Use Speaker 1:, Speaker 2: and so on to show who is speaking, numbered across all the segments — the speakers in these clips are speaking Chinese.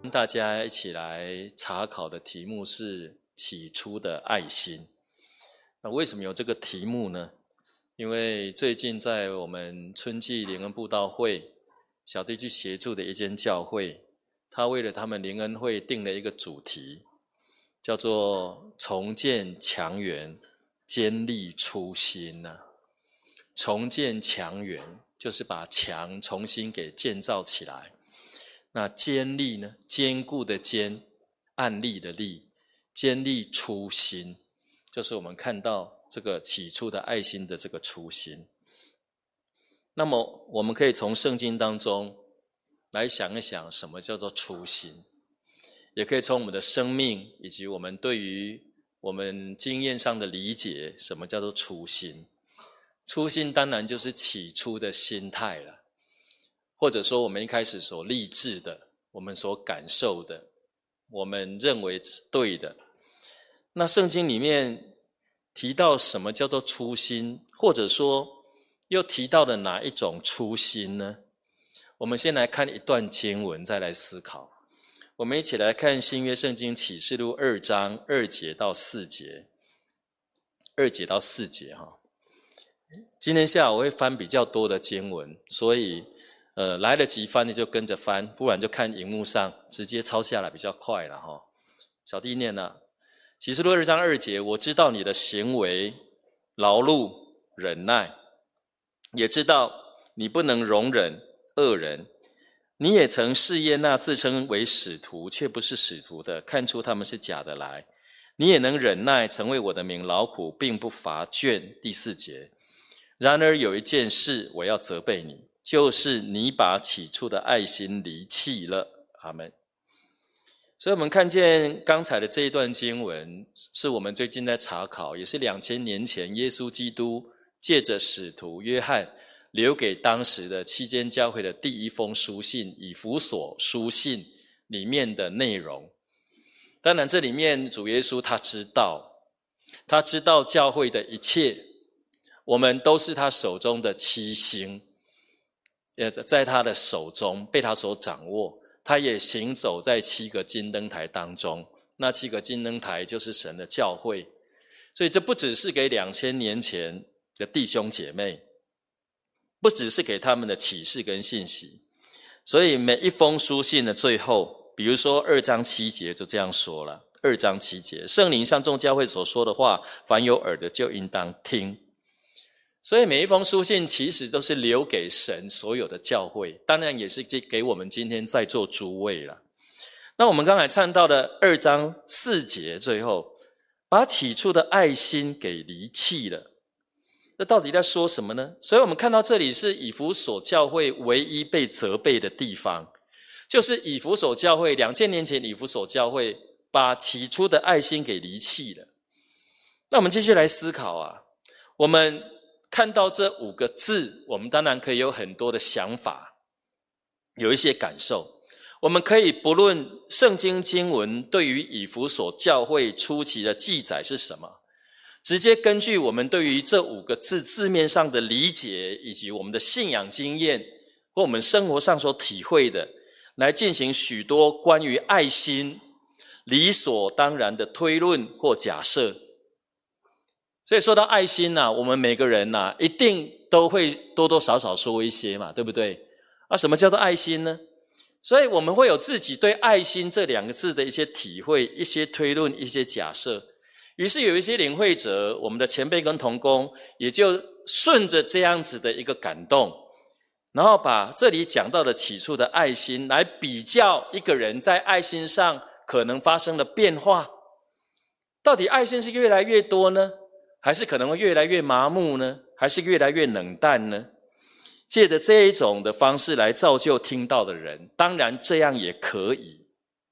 Speaker 1: 大家一起来查考的题目是起初的爱心。那为什么有这个题目呢？因为最近在我们春季灵恩布道会，小弟去协助的一间教会，他为了他们灵恩会定了一个主题，叫做重建强援，坚立初心啊。重建强援就是把墙重新给建造起来。那坚立呢？坚固的坚，案例的立，坚立初心，就是我们看到这个起初的爱心的这个初心。那么我们可以从圣经当中来想一想什么叫做初心，也可以从我们的生命以及我们对于我们经验上的理解，什么叫做初心。初心当然就是起初的心态了，或者说我们一开始所立志的，我们所感受的，我们认为是对的。那圣经里面提到什么叫做初心，或者说又提到了哪一种初心呢？我们先来看一段经文，再来思考。我们一起来看新约圣经启示录2章2节到4节。2节到4节哈。今天下午我会翻比较多的经文，所以来得及翻的就跟着翻，不然就看荧幕上直接抄下来比较快了哈。小弟念了，启示录2章2节，我知道你的行为劳碌忍耐，也知道你不能容忍恶人，你也曾试验那自称为使徒却不是使徒的，看出他们是假的来。你也能忍耐，曾为我的名劳苦，并不乏倦。第4节，然而有一件事我要责备你，就是你把起初的爱心离弃了。阿们。所以我们看见刚才的这一段经文，是我们最近在查考，也是2000年前耶稣基督借着使徒约翰留给当时的7间教会的第一封书信，以弗所书信里面的内容。当然这里面主耶稣他知道教会的一切，我们都是他手中的七星，在他的手中被他所掌握，他也行走在7个金灯台当中，那7个金灯台就是神的教会。所以这不只是给2000年前的弟兄姐妹，不只是给他们的启示跟信息。所以每一封书信的最后，比如说2章7节就这样说了。2章7节，圣灵向众教会所说的话，凡有耳的就应当听。所以每一封书信其实都是留给神所有的教会，当然也是给我们今天在座诸位了。那我们刚才看到的2章4节最后，把起初的爱心给离弃了。这到底在说什么呢？所以我们看到这里是以弗所教会唯一被责备的地方，就是以弗所教会2000年前以弗所教会把起初的爱心给离弃了。那我们继续来思考啊，我们看到这5个字，我们当然可以有很多的想法，有一些感受。我们可以不论圣经经文对于以弗所教会初期的记载是什么，直接根据我们对于这5个字字面上的理解，以及我们的信仰经验或我们生活上所体会的，来进行许多关于爱心理所当然的推论或假设。所以说到爱心啊，我们每个人啊，一定都会多多少少说一些嘛，对不对？什么叫做爱心呢？所以我们会有自己对爱心这2个字的一些体会，一些推论，一些假设。于是有一些领会者，我们的前辈跟同工，也就顺着这样子的一个感动，然后把这里讲到的起初的爱心来比较一个人在爱心上可能发生的变化。到底爱心是越来越多呢？还是可能会越来越麻木呢？还是越来越冷淡呢？借着这一种的方式来造就听到的人，当然这样也可以，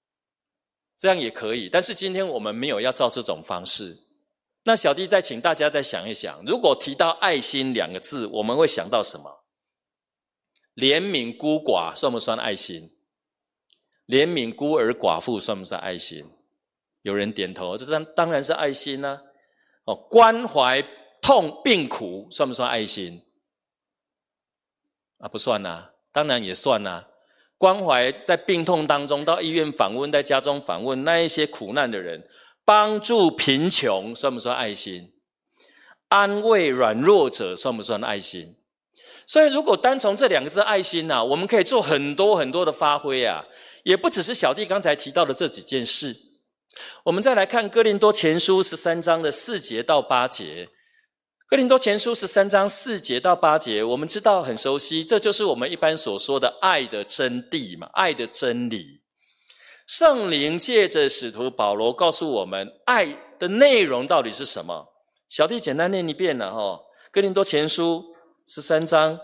Speaker 1: 但是今天我们没有要照这种方式。那小弟再请大家再想一想，如果提到爱心2个字，我们会想到什么？怜悯孤寡算不算爱心？怜悯孤儿寡妇算不算爱心？有人点头，这当然是爱心啊。关怀病苦算不算爱心？不算啊，当然也算啊。 关怀在病痛当中到医院访问，在家中访问那一些苦难的人，帮助贫穷算不算爱心？安慰软弱者算不算爱心？所以如果单从这2个字爱心啊，我们可以做很多很多的发挥啊，也不只是小弟刚才提到的这几件事。我们再来看哥林多前书13章的4节到8节。哥林多前书13章4节到8节，我们知道很熟悉，这就是我们一般所说的爱的真谛嘛，爱的真理。圣灵借着使徒保罗告诉我们爱的内容到底是什么。小弟简单念一遍了哥林多前书13章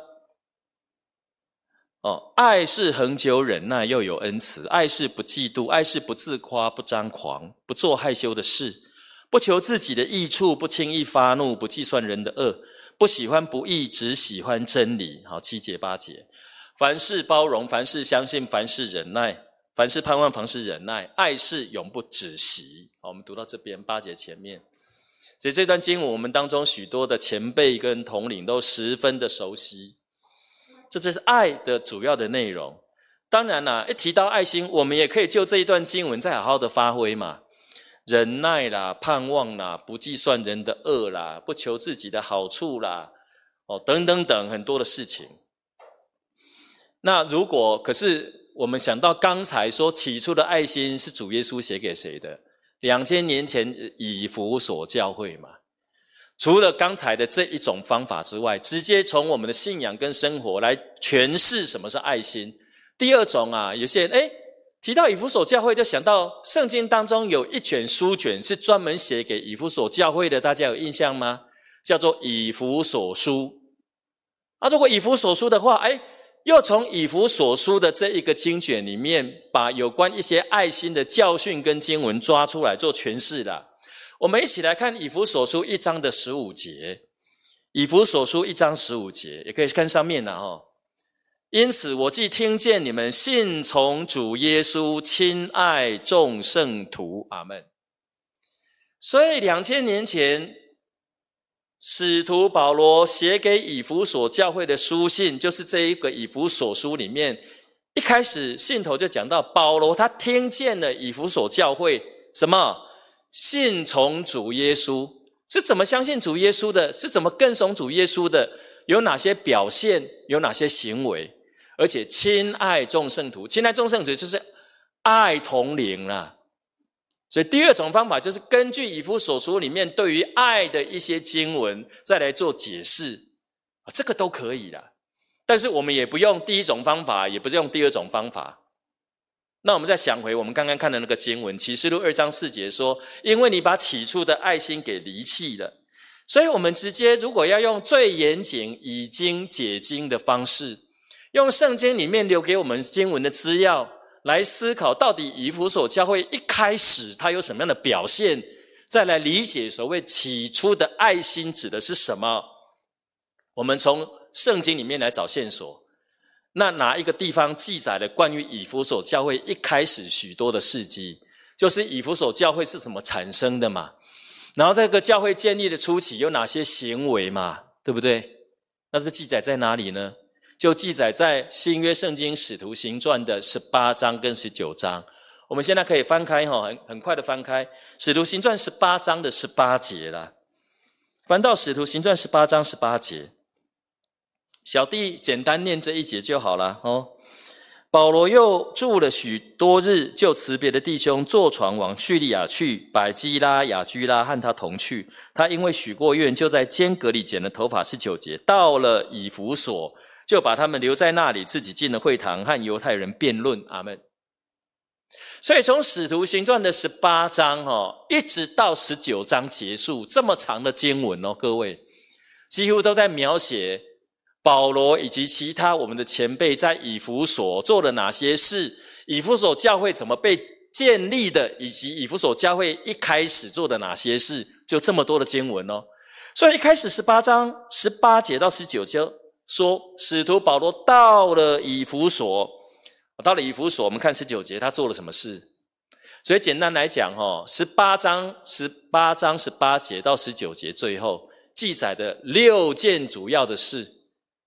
Speaker 1: 爱是恒久忍耐，又有恩慈；爱是不嫉妒；爱是不自夸，不张狂，不做害羞的事，不求自己的益处，不轻易发怒，不计算人的恶，不喜欢不义，只喜欢真理。好，7节8节，凡事包容，凡事相信，凡事忍耐，凡事盼望，凡事忍耐，爱是永不止息。好，我们读到这边8节前面。所以这段经文我们当中许多的前辈跟统领都十分的熟悉，这就是爱的主要的内容。当然啦，一提到爱心，我们也可以就这一段经文再好好的发挥嘛，忍耐啦，盼望啦，不计算人的恶啦，不求自己的好处啦，等等等很多的事情。那如果可是我们想到刚才说起初的爱心是主耶稣写给谁的？2000年前以弗所教会嘛，除了刚才的这一种方法之外，直接从我们的信仰跟生活来诠释什么是爱心。第二种啊，有些人提到以弗所教会就想到圣经当中有一卷书卷是专门写给以弗所教会的，大家有印象吗？叫做以弗所书。如果以弗所书的话，又从以弗所书的这一个经卷里面，把有关一些爱心的教训跟经文抓出来做诠释了。我们一起来看以弗所书1章的15节。以弗所书1章15节，也可以看上面了因此我既听见你们信从主耶稣，亲爱众圣徒，阿们。所以2000年前使徒保罗写给以弗所教会的书信，就是这一个以弗所书里面一开始信头就讲到保罗他听见了以弗所教会什么？信从主耶稣。是怎么相信主耶稣的？是怎么跟从主耶稣的？有哪些表现？有哪些行为？而且亲爱众圣徒，亲爱众圣徒就是爱同灵啦。所以第二种方法就是根据以弗所书里面对于爱的一些经文再来做解释，这个都可以啦。但是我们也不用第一种方法，也不是用第二种方法。那我们再想回我们刚刚看的那个经文，启示录2章4节说，因为你把起初的爱心给离弃了。所以我们直接如果要用最严谨以经解经的方式，用圣经里面留给我们经文的资料来思考，到底以弗所教会一开始它有什么样的表现，再来理解所谓起初的爱心指的是什么。我们从圣经里面来找线索，那哪一个地方记载了关于以弗所教会一开始许多的事迹，就是以弗所教会是怎么产生的嘛，然后这个教会建立的初期有哪些行为嘛，对不对？那是记载在哪里呢？就记载在新约圣经使徒行传的18章跟19章。我们现在可以翻开很快的翻开使徒行传18章的18节啦。翻到使徒行传18章18节，小弟简单念这一节就好了保罗又住了许多日，就辞别的弟兄，坐船往叙利亚去，百基拉、雅居拉和他同去。他因为许过愿，就在间隔里剪了头发。19节，到了以弗所，就把他们留在那里，自己进了会堂，和犹太人辩论。阿们。所以从使徒行传的18章一直到19章结束，这么长的经文各位几乎都在描写保罗以及其他我们的前辈在以弗所做了哪些事，以弗所教会怎么被建立的，以及以弗所教会一开始做的哪些事，就这么多的经文所以一开始18章18节到19节说使徒保罗到了以弗所，我们看19节他做了什么事。所以简单来讲18章18节到19节最后记载的6件主要的事，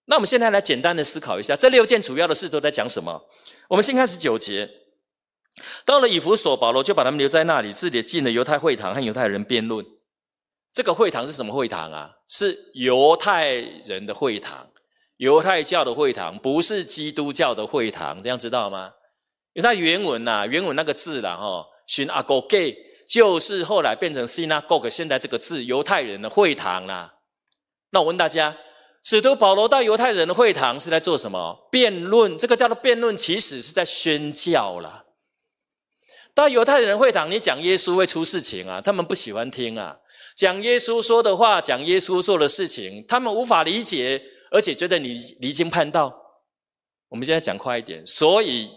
Speaker 1: 那我们现在来简单的思考一下，这6件主要的事都在讲什么？我们先看19节。到了以弗所，保罗就把他们留在那里，自己进了犹太会堂和犹太人辩论。这个会堂是什么会堂啊？是犹太人的会堂，犹太教的会堂，不是基督教的会堂，这样知道吗？因为它原文那个字啦，synagoge 就是后来变成 synagogue， 现在这个字犹太人的会堂啦。那我问大家，使徒保罗到犹太人的会堂是在做什么？辩论，这个叫做辩论，其实是在宣教啦。到犹太人会堂，你讲耶稣会出事情啊，他们不喜欢听啊。讲耶稣说的话，讲耶稣做的事情，他们无法理解，而且觉得你离经叛道。我们现在讲快一点，所以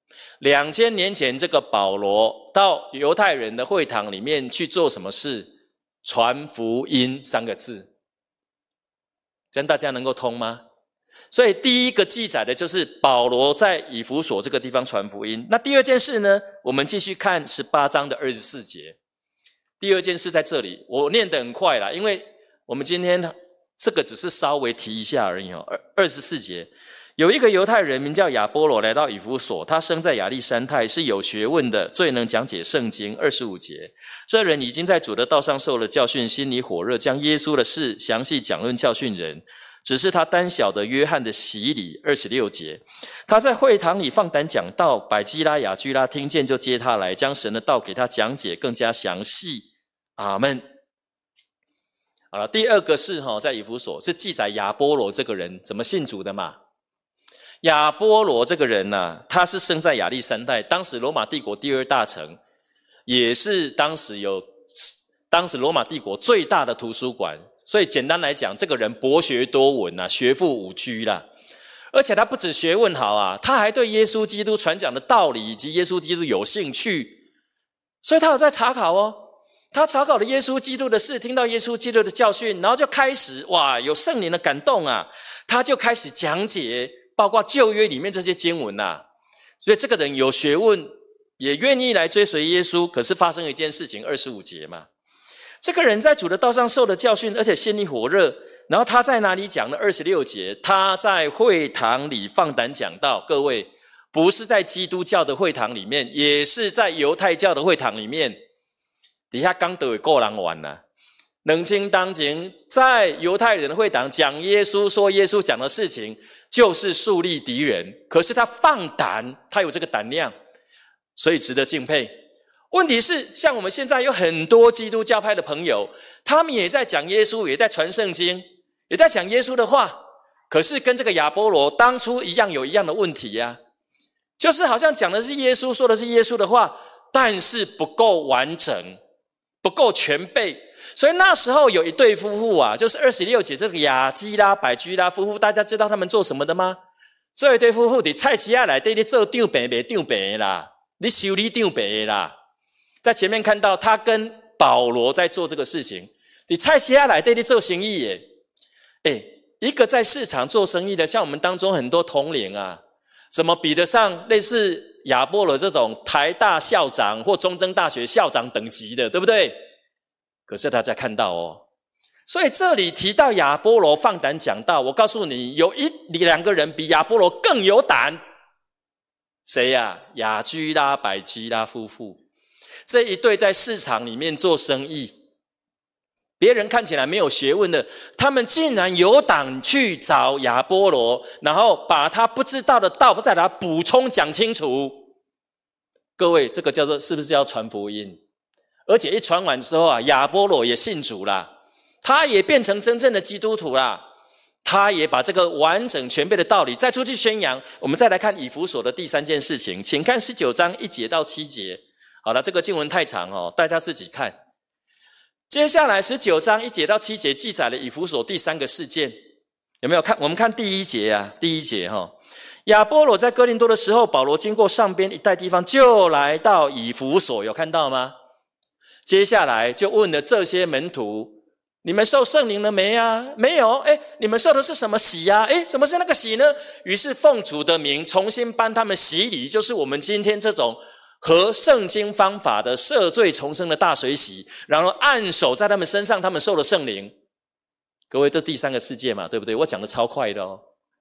Speaker 1: 2000年前这个保罗到犹太人的会堂里面去做什么事？传福音3个字，这样大家能够通吗？所以第一个记载的就是保罗在以弗所这个地方传福音。那第二件事呢，我们继续看18章的24节。第二件事在这里，我念得很快啦，因为我们今天这个只是稍微提一下而已24节，有一个犹太人名叫亚波罗来到以弗所，他生在亚历山太，是有学问的，最能讲解圣经。25节，这人已经在主的道上受了教训，心里火热，将耶稣的事详细讲论教训人，只是他单晓得约翰的洗礼。26节，他在会堂里放胆讲道，百基拉、雅居拉听见就接他来，将神的道给他讲解更加详细。阿们。好了，第二个是在以弗所是记载亚波罗这个人怎么信主的嘛。亚波罗这个人他是生在亚历山太，当时罗马帝国第2大城，也是当时罗马帝国最大的图书馆。所以简单来讲，这个人博学多闻学富五车啦。而且他不止学问好他还对耶稣基督传讲的道理以及耶稣基督有兴趣，所以他有在查考他查考了耶稣基督的事，听到耶稣基督的教训，然后就开始有圣灵的感动他就开始讲解包括旧约里面这些经文所以这个人有学问，也愿意来追随耶稣。可是发生一件事情，25节嘛，这个人在主的道上受了教训，而且心里火热。然后他在哪里讲呢？26节，他在会堂里放胆讲道。各位，不是在基督教的会堂里面，也是在犹太教的会堂里面。底下刚都有够人玩冷清当前在犹太人的会堂讲耶稣，说耶稣讲的事情就是树立敌人，可是他放胆，他有这个胆量，所以值得敬佩。问题是，像我们现在有很多基督教派的朋友，他们也在讲耶稣，也在传圣经，也在讲耶稣的话，可是跟这个亚波罗当初一样，有一样的问题就是好像讲的是耶稣，说的是耶稣的话，但是不够完整，不够全备。所以那时候有一对夫妇就是26节这个雅基拉、百居拉夫妇，大家知道他们做什么的吗？这一对夫妇在菜市仔内底你做长辈卖长辈的啦，你修理长辈的啦。在前面看到他跟保罗在做这个事情，在菜市仔内底你做生意耶。一个在市场做生意的，像我们当中很多同龄怎么比得上类似亚波罗这种台大校长或中正大学校长等级的，对不对？可是大家看到所以这里提到亚波罗放胆讲道，我告诉你，有2个人比亚波罗更有胆。谁雅居拉、百基拉夫妇，这一对在市场里面做生意，别人看起来没有学问的，他们竟然有胆去找亚波罗，然后把他不知道的道再把它补充讲清楚。各位，这个叫做是不是要传福音？而且一传完之后亚波罗也信主啦，他也变成真正的基督徒啦，他也把这个完整全备的道理再出去宣扬。我们再来看以弗所的第3件事情，请看19章1节到7节。好了，这个经文太长大家自己看。接下来19章1节到7节记载了以弗所第3个事件，有没有看？我们看第1节第1节亚波罗在哥林多的时候，保罗经过上边一带地方，就来到以弗所，有看到吗？接下来就问了这些门徒，你们受圣灵了没没有。你们受的是什么洗什么是那个洗呢？于是奉主的名重新帮他们洗礼，就是我们今天这种合圣经方法的赦罪重生的大水洗，然后按手在他们身上，他们受了圣灵。各位，这第3个事件嘛，对不对？我讲的超快的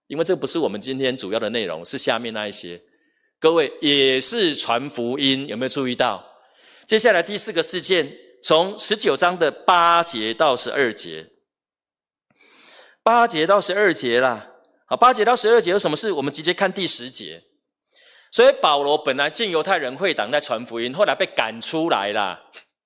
Speaker 1: 因为这不是我们今天主要的内容，是下面那一些。各位也是传福音，有没有注意到？接下来第4个事件，从19章的8节到12节，8节到12节啦。好，8节到12节有什么事？我们直接看第10节。所以保罗本来进犹太人会堂在传福音，后来被赶出来啦，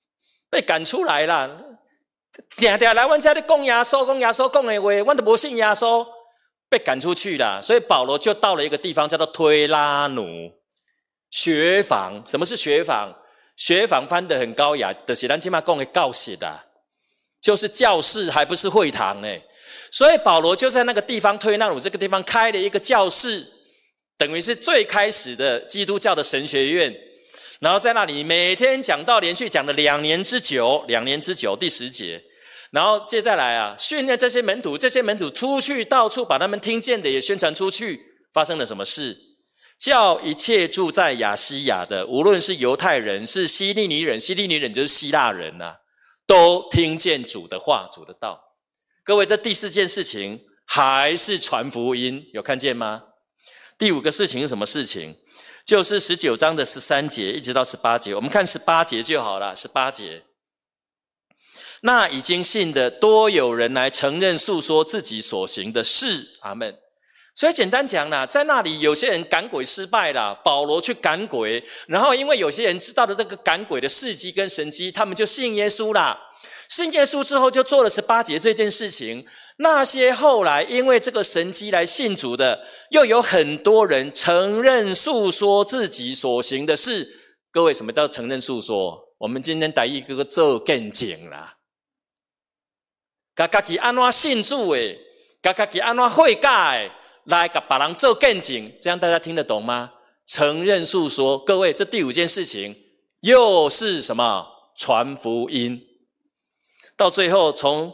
Speaker 1: 定定来阮这里讲耶稣讲的话，阮都不信耶稣，被赶出去啦。所以保罗就到了一个地方叫做推拉努学坊。什么是学坊？学坊翻得很高雅，就是咱现在讲的教室啦，就是教室，还不是会堂欸。所以保罗就在那个地方推拉努这个地方开了一个教室，等于是最开始的基督教的神学院。然后在那里每天讲道，连续讲了2年之久，第10节。然后接下来啊，训练这些门徒出去到处把他们听见的也宣传出去。发生了什么事？叫一切住在亚西亚的，无论是犹太人是希利尼人就是希腊人啊，都听见主的话，主的道。各位，这第4件事情还是传福音，有看见吗？第5个事情是什么事情？就是19章的13节一直到18节，我们看18节就好了。18节，那已经信的多有人来承认诉说自己所行的事，阿们。所以简单讲啦，在那里有些人赶鬼失败啦，保罗去赶鬼，然后因为有些人知道了这个赶鬼的事迹跟神迹，他们就信耶稣啦。信耶稣之后就做了18节这件事情。那些后来因为这个神迹来信主的，又有很多人承认诉说自己所行的事。各位，什么叫承认诉说？我们今天台语叫做做见证啦，自己安怎信主的，自己安怎悔改的，来给别人做见证，这样大家听得懂吗？承认诉说。各位，这第5件事情又是什么？传福音。到最后从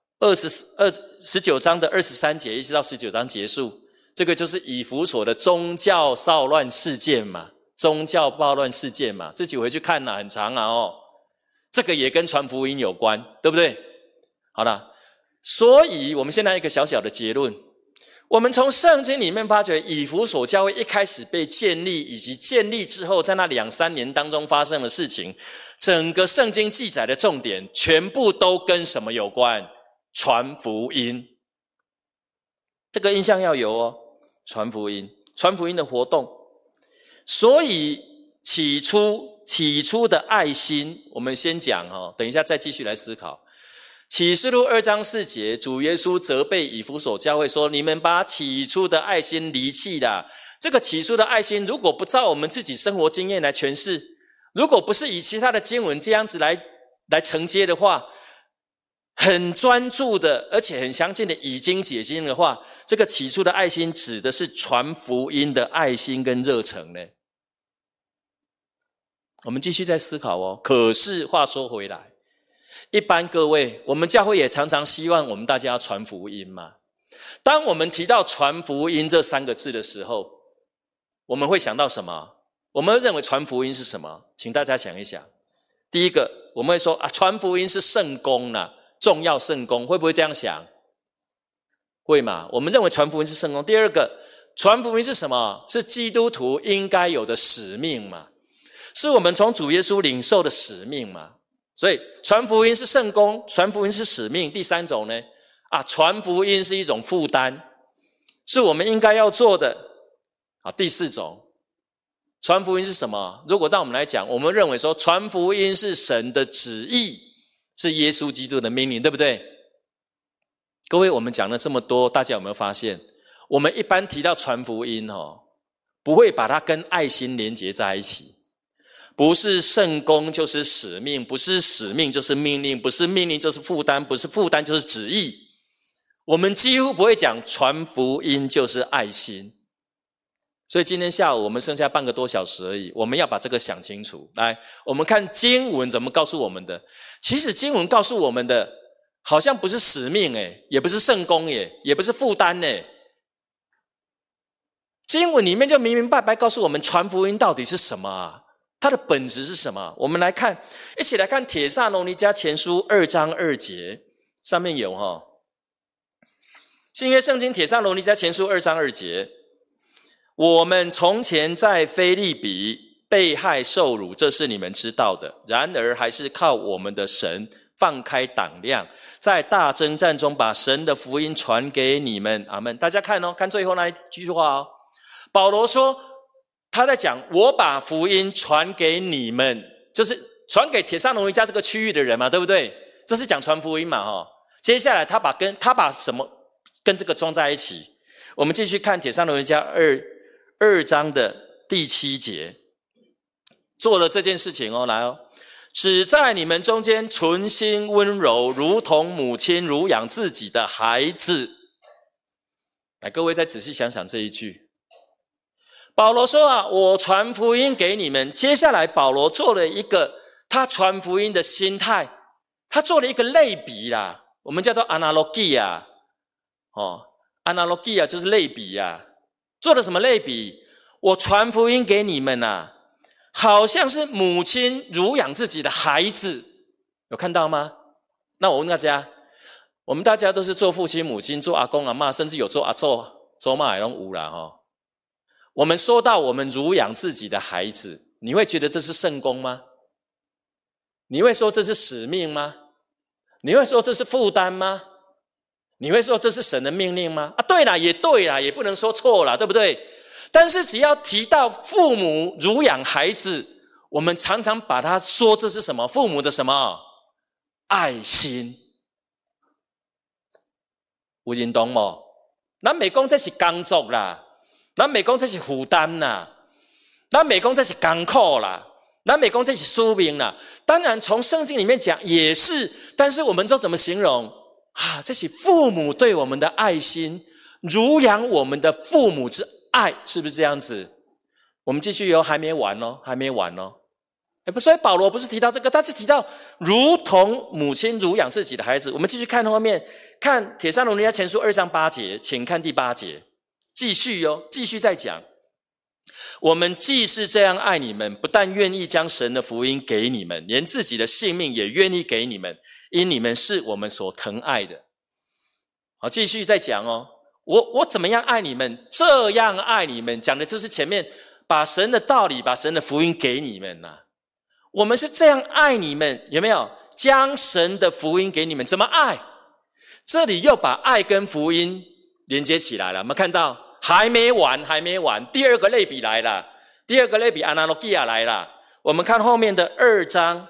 Speaker 1: 19章的23节一直到19章结束，这个就是以弗所的宗教骚乱事件嘛，自己回去看啦，很长啊哦。这个也跟传福音有关，对不对？好了，所以我们现在一个小小的结论，我们从圣经里面发觉以弗所教会一开始被建立，以及建立之后在那2-3年当中发生的事情，整个圣经记载的重点全部都跟什么有关？传福音。这个印象要有哦，传福音的活动。所以起初的爱心，我们先讲哦，等一下再继续来思考。启示录2章4节，主耶稣责备以弗所教会说，你们把起初的爱心离弃了。这个起初的爱心如果不照我们自己生活经验来诠释，如果不是以其他的经文这样子来承接的话，很专注的而且很详尽的已经解经的话，这个起初的爱心指的是传福音的爱心跟热诚呢。我们继续再思考哦。可是话说回来，一般各位，我们教会也常常希望我们大家要传福音嘛。当我们提到传福音这3个字的时候，我们会想到什么？我们认为传福音是什么？请大家想一想。第一个，我们会说传福音是圣工啦，重要圣工，会不会这样想？会嘛？我们认为传福音是圣工。第二个，传福音是什么？是基督徒应该有的使命嘛，是我们从主耶稣领受的使命嘛。所以传福音是圣工，传福音是使命。第3种呢，传福音是一种负担，是我们应该要做的。第4种，传福音是什么？如果让我们来讲，我们认为说传福音是神的旨意，是耶稣基督的命令，对不对？各位，我们讲了这么多，大家有没有发现，我们一般提到传福音不会把它跟爱心连结在一起。不是圣工就是使命，不是使命就是命令，不是命令就是负担，不是负担就是旨意。我们几乎不会讲传福音就是爱心。所以今天下午我们剩下半个多小时而已，我们要把这个想清楚。来，我们看经文怎么告诉我们的。其实经文告诉我们的好像不是使命也不是圣工也不是负担经文里面就明明白白告诉我们传福音到底是什么啊，它的本质是什么？我们来看，一起来看帖撒罗尼迦前书2章2节，上面有新约圣经帖撒罗尼迦前书2章2节，我们从前在腓立比被害受辱，这是你们知道的。然而还是靠我们的神放开胆量，在大征战中把神的福音传给你们。阿们。大家看哦，看最后那一句话哦。保罗说他在讲，我把福音传给你们，就是传给帖撒罗尼迦这个区域的人嘛，对不对？这是讲传福音嘛，哈。接下来他把什么跟这个装在一起？我们继续看帖撒罗尼迦2章的第7节，做了这件事情哦，来哦，只在你们中间存心温柔，如同母亲乳养自己的孩子。来，各位再仔细想想这一句。保罗说啊，我传福音给你们。接下来保罗做了一个他传福音的心态，他做了一个类比啦，我们叫做 analogia。analogia 就是类比啊。做了什么类比？我传福音给你们啊，好像是母亲乳养自己的孩子，有看到吗？那我问大家，我们大家都是做父亲母亲，做阿公阿嬷，甚至有做阿祖祖妈也都有啦齁。我们说到我们乳养自己的孩子，你会觉得这是圣功吗？你会说这是使命吗？你会说这是负担吗？你会说这是神的命令吗？啊，对啦，也对啦，也不能说错啦，对不对？但是只要提到父母乳养孩子，我们常常把它说这是什么？父母的什么？爱心。有认同吗？咱不说这是工作啦，咱不说这是负担啦，咱不说这是艰苦啦，咱不说这是宿命啦。当然从圣经里面讲也是，但是我们都怎么形容啊？这是父母对我们的爱心，乳养我们的父母之爱，是不是这样子？我们继续还没完哦。所以保罗不是提到这个，他是提到如同母亲乳养自己的孩子。我们继续看后面，看帖撒罗尼迦前书2章8节，请看第8节，继续再讲。我们既是这样爱你们，不但愿意将神的福音给你们，连自己的性命也愿意给你们，因你们是我们所疼爱的。好，继续再讲哦。我怎么样爱你们？这样爱你们，讲的就是前面把神的道理、把神的福音给你们啊。我们是这样爱你们，有没有？将神的福音给你们，怎么爱？这里又把爱跟福音连接起来了。我们看到还没完，第二个类比来了，第二个类比 analogia 来了。我们看后面的2章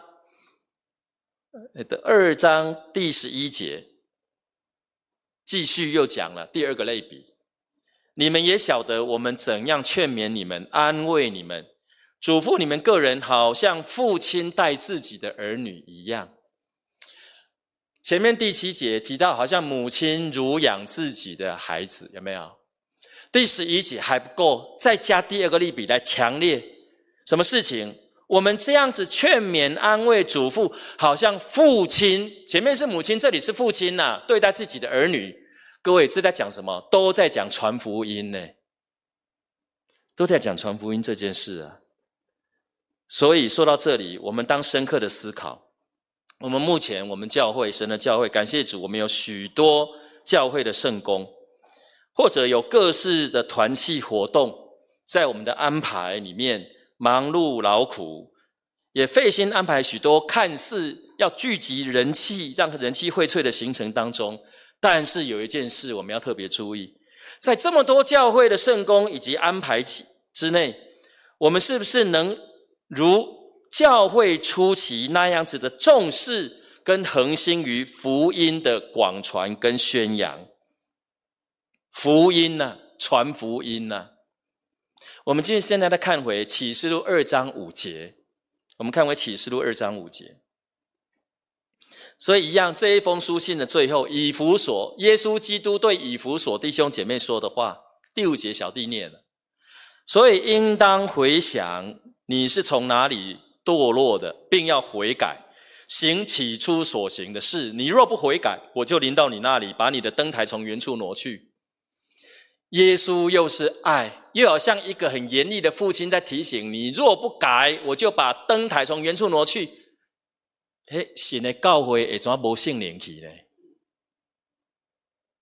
Speaker 1: 第11节，继续又讲了第二个类比。你们也晓得我们怎样劝勉你们，安慰你们，嘱咐你们个人，好像父亲待自己的儿女一样。前面第7节提到好像母亲乳养自己的孩子，有没有？第11节还不够，再加第二个类比来强烈什么事情？我们这样子劝勉、安慰、嘱咐，好像父亲，前面是母亲，这里是父亲啊，对待自己的儿女。各位，这在讲什么？都在讲传福音呢，都在讲传福音这件事啊。所以说到这里，我们当深刻的思考。我们目前我们教会，神的教会，感谢主，我们有许多教会的圣工，或者有各式的团契活动，在我们的安排里面忙碌劳苦，也费心安排许多看似要聚集人气、让人气荟萃的行程当中。但是有一件事我们要特别注意，在这么多教会的圣工以及安排之内，我们是不是能如教会初期那样子的重视跟恒心于福音的广传跟宣扬？福音啊，传福音啊。我们现在再看回启示录2章5节，我们看回启示录2章5节。所以一样，这一封书信的最后，以弗所，耶稣基督对以弗所弟兄姐妹说的话，第5节小弟念了。所以应当回想你是从哪里堕落的，并要悔改，行起初所行的事。你若不悔改，我就临到你那里，把你的灯台从原处挪去。耶稣又是爱，又好像一个很严厉的父亲在提醒你，若不改，我就把灯台从原处挪去。神的教会会怎没圣灵去呢？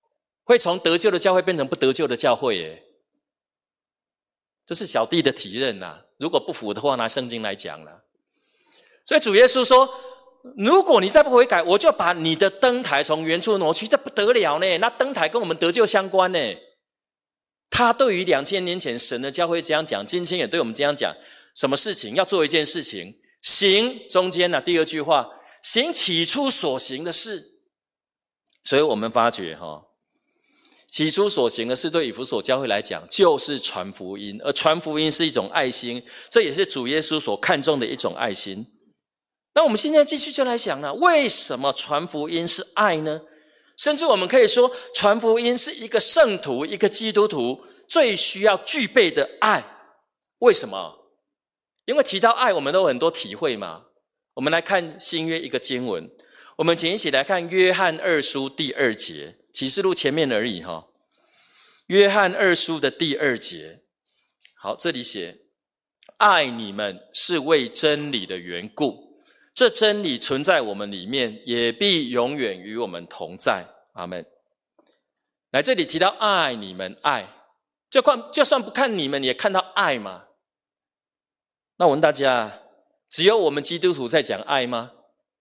Speaker 1: 会从得救的教会变成不得救的教会耶。这是小弟的体认啊，如果不服的话，拿圣经来讲啦。所以主耶稣说，如果你再不悔改，我就把你的灯台从原处挪去，这不得了呢。那灯台跟我们得救相关呢。他对于2000年前神的教会这样讲，今天也对我们这样讲，什么事情要做一件事情，行中间呢，第二句话，行起初所行的事。所以我们发觉起初所行的事对以弗所教会来讲就是传福音，而传福音是一种爱心，这也是主耶稣所看重的一种爱心。那我们现在继续就来想了，为什么传福音是爱呢？甚至我们可以说，传福音是一个圣徒、一个基督徒最需要具备的爱。为什么？因为提到爱，我们都有很多体会嘛。我们来看新约一个经文，我们请一起来看约翰2书第2节，启示录前面而已约翰2书的第2节。好，这里写，爱你们是为真理的缘故，这真理存在我们里面，也必永远与我们同在。阿们。来，这里提到爱你们，爱就算不看你们也看到爱嘛。那我问大家，只有我们基督徒在讲爱吗？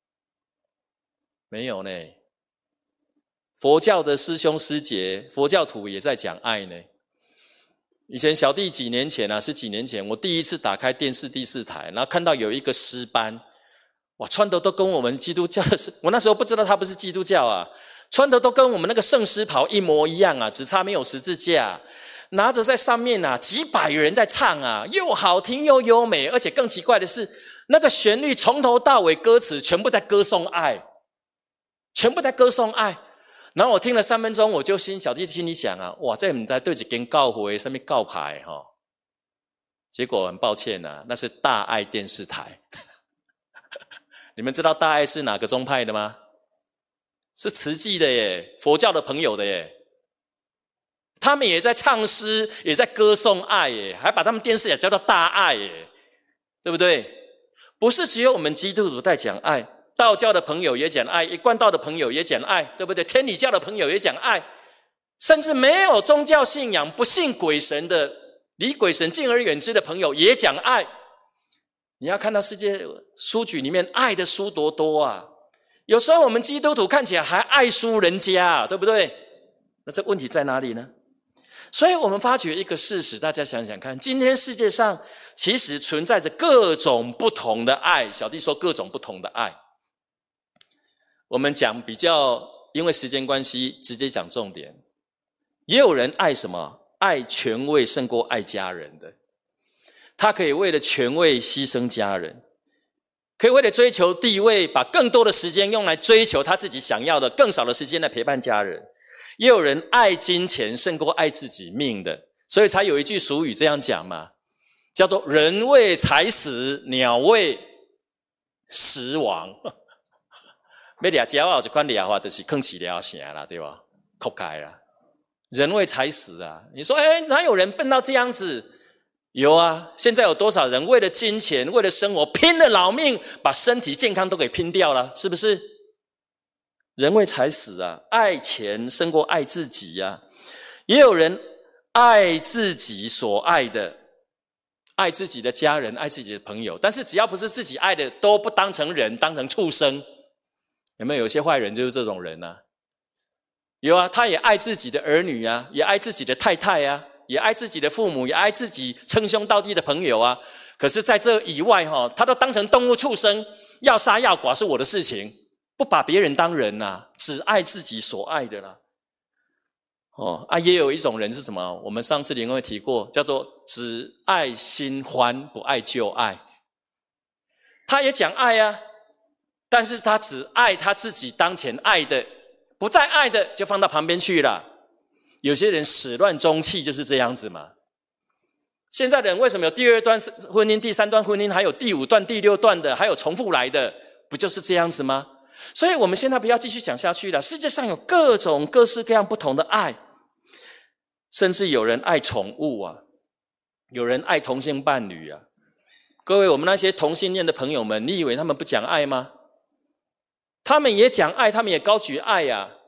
Speaker 1: 没有呢。佛教的师兄师姐，佛教徒也在讲爱呢。以前小弟几年前10几年前，我第一次打开电视第4台，然后看到有一个诗班，哇，穿的都跟我们基督教的，我那时候不知道他不是基督教啊，穿的都跟我们那个圣诗袍一模一样啊，只差没有十字架，拿着在上面几百人在唱啊，又好听又优美，而且更奇怪的是，那个旋律从头到尾歌词全部在歌颂爱，全部在歌颂爱。然后我听了3分钟，我就小弟心里想啊，哇，这不知对一间教会什么教派结果很抱歉啊，那是大爱电视台。你们知道大爱是哪个宗派的吗？是慈济的耶，佛教的朋友的耶。他们也在唱诗，也在歌颂爱耶，还把他们电视也叫做大爱耶，对不对？不是只有我们基督徒在讲爱，道教的朋友也讲爱，一贯道的朋友也讲爱，对不对？天理教的朋友也讲爱，甚至没有宗教信仰、不信鬼神的、离鬼神敬而远之的朋友也讲爱。你要看到世界书局里面爱的书多多啊！有时候我们基督徒看起来还爱输人家，对不对？那这问题在哪里呢？所以我们发觉一个事实，大家想想看，今天世界上其实存在着各种不同的爱。小弟说各种不同的爱。我们讲比较，因为时间关系直接讲重点。也有人爱什么？爱权位胜过爱家人的。他可以为了权位牺牲家人，可以为了追求地位，把更多的时间用来追求他自己想要的，更少的时间来陪伴家人。也有人爱金钱胜过爱自己命的，所以才有一句俗语这样讲嘛，叫做人为财死，鸟为食亡。要抓鸟有一款抓法，就是囥起抓城啦，对吧？哭开啦，人为财死啊！你说，哪有人笨到这样子？有啊，现在有多少人为了金钱，为了生活，拼了老命，把身体健康都给拼掉了，是不是？人为财死啊，爱钱胜过爱自己啊。也有人爱自己所爱的，爱自己的家人，爱自己的朋友，但是只要不是自己爱的，都不当成人，当成畜生。有没有一些坏人就是这种人啊？有啊，他也爱自己的儿女啊，也爱自己的太太啊，也爱自己的父母，也爱自己称兄道弟的朋友啊。可是在这以外他都当成动物畜生，要杀要剐是我的事情，不把别人当人啊，只爱自己所爱的啦。也有一种人是什么？我们上次灵会提过，叫做只爱新欢，不爱旧爱。他也讲爱啊，但是他只爱他自己当前爱的，不再爱的就放到旁边去了。有些人始乱终弃就是这样子嘛。现在的人为什么有第2段婚姻、第3段婚姻，还有第5段、第6段的，还有重复来的，不就是这样子吗？所以我们现在不要继续讲下去了。世界上有各种各式各样不同的爱，甚至有人爱宠物啊，有人爱同性伴侣啊。各位，我们那些同性恋的朋友们，你以为他们不讲爱吗？他们也讲爱，他们也高举爱啊。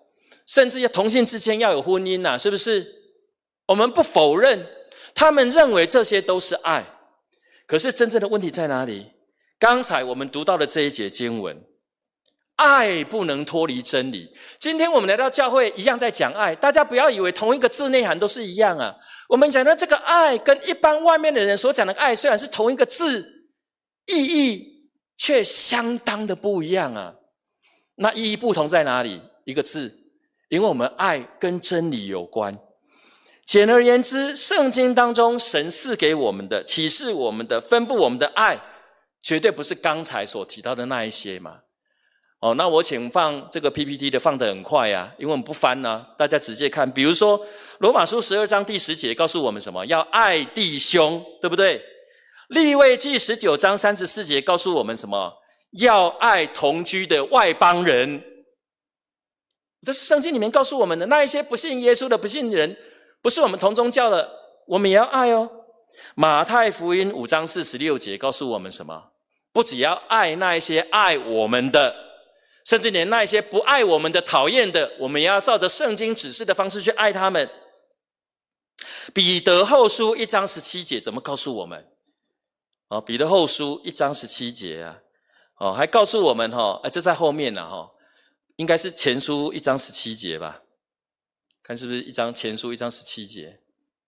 Speaker 1: 甚至同性之间要有婚姻啊，是不是？我们不否认，他们认为这些都是爱。可是真正的问题在哪里？刚才我们读到的这一节经文，爱不能脱离真理。今天我们来到教会一样在讲爱，大家不要以为同一个字内涵都是一样啊。我们讲的这个爱跟一般外面的人所讲的爱虽然是同一个字，意义却相当的不一样啊。那意义不同在哪里？一个字，因为我们爱跟真理有关。简而言之，圣经当中神赐给我们的、启示我们的、吩咐我们的爱，绝对不是刚才所提到的那一些嘛。那我请放这个 PPT 的放得很快啊，因为我们不翻啊，大家直接看。比如说罗马书12章第10节告诉我们什么？要爱弟兄，对不对？利未记19章34节告诉我们什么？要爱同居的外邦人。这是圣经里面告诉我们的。那一些不信耶稣的不信人，不是我们同宗教的，我们也要爱哦。马太福音5章46节告诉我们什么？不只要爱那一些爱我们的，甚至连那一些不爱我们的、讨厌的，我们也要照着圣经指示的方式去爱他们。彼得后书1章17节怎么告诉我们？彼得后书1章17节啊，还告诉我们这在后面应该是前书1章17节吧？看是不是前书1章17节？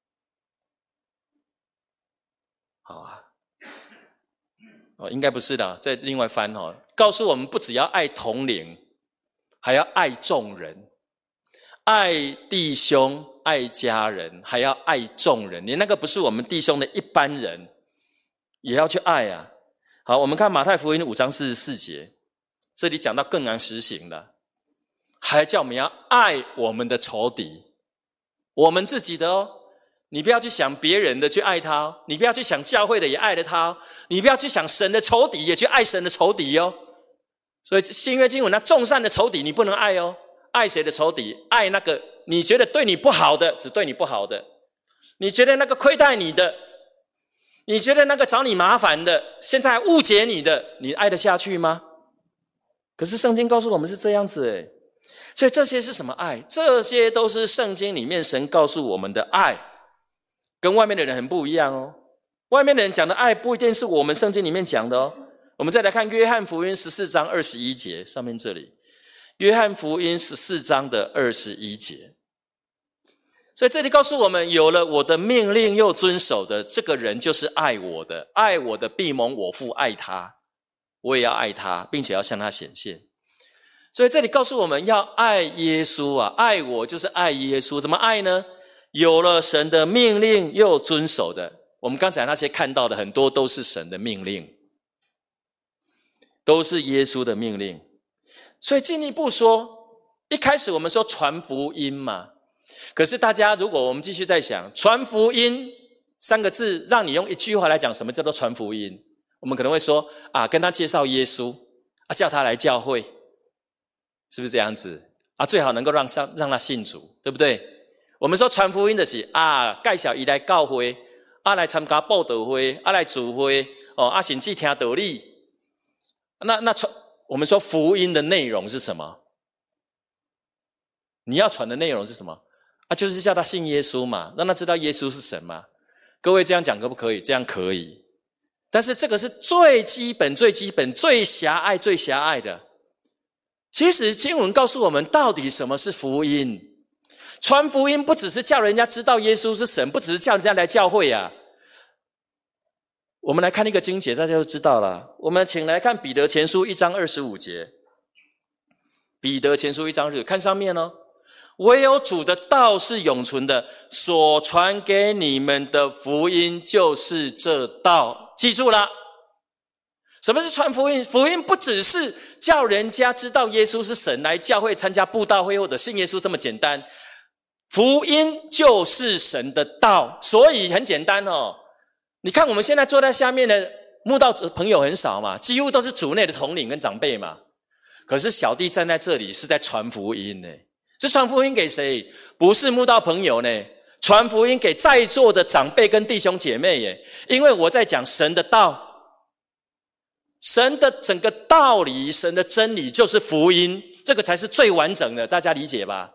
Speaker 1: 好啊，应该不是的，再另外翻告诉我们不只要爱同龄，还要爱众人，爱弟兄，爱家人，还要爱众人，连那个不是我们弟兄的一般人也要去爱啊。好，我们看马太福音5章44节，这里讲到更难实行了，还叫我们要爱我们的仇敌，我们自己的哦。你不要去想别人的去爱他，你不要去想教会的也爱了他，你不要去想神的仇敌也去爱神的仇敌哦。所以新约经文，那众善的仇敌你不能爱哦。爱谁的仇敌？爱那个你觉得对你不好的，只对你不好的。你觉得那个亏待你的，你觉得那个找你麻烦的，现在还误解你的，你爱得下去吗？可是圣经告诉我们是这样子所以这些是什么爱？这些都是圣经里面神告诉我们的爱，跟外面的人很不一样哦。外面的人讲的爱不一定是我们圣经里面讲的哦。我们再来看约翰福音14章21节，上面这里，约翰福音14章的21节。所以这里告诉我们，有了我的命令又遵守的，这个人就是爱我的，爱我的必蒙我父爱他，我也要爱他，并且要向他显现。所以这里告诉我们要爱耶稣啊，爱我就是爱耶稣。怎么爱呢？有了神的命令又遵守的。我们刚才那些看到的很多都是神的命令，都是耶稣的命令。所以进一步说，一开始我们说传福音嘛，可是大家如果我们继续在想，传福音3个字，让你用一句话来讲什么叫做传福音，我们可能会说跟他介绍耶稣叫他来教会，是不是这样子最好能够让他信主，对不对？我们说传福音的是介绍他来教会来参加布道会来聚会甚至听道理。那我们说福音的内容是什么？你要传的内容是什么就是叫他信耶稣嘛，让他知道耶稣是神嘛。各位这样讲可不可以？这样可以。但是这个是最基本、最基本、最狭隘、最狭隘的。其实经文告诉我们，到底什么是福音？传福音不只是叫人家知道耶稣是神，不只是叫人家来教会我们来看一个经节，大家就知道了。我们请来看彼得前书1章25节。彼得前书1章25，看上面唯有主的道是永存的，所传给你们的福音就是这道。记住了，什么是传福音？福音不只是叫人家知道耶稣是神，来教会参加布道会或者信耶稣这么简单。福音就是神的道，所以很简单你看我们现在坐在下面的慕道者朋友很少嘛，几乎都是主内的统领跟长辈嘛。可是小弟站在这里是在传福音是传福音给谁？不是慕道朋友传福音给在座的长辈跟弟兄姐妹因为我在讲神的道，神的整个道理，神的真理就是福音，这个才是最完整的，大家理解吧？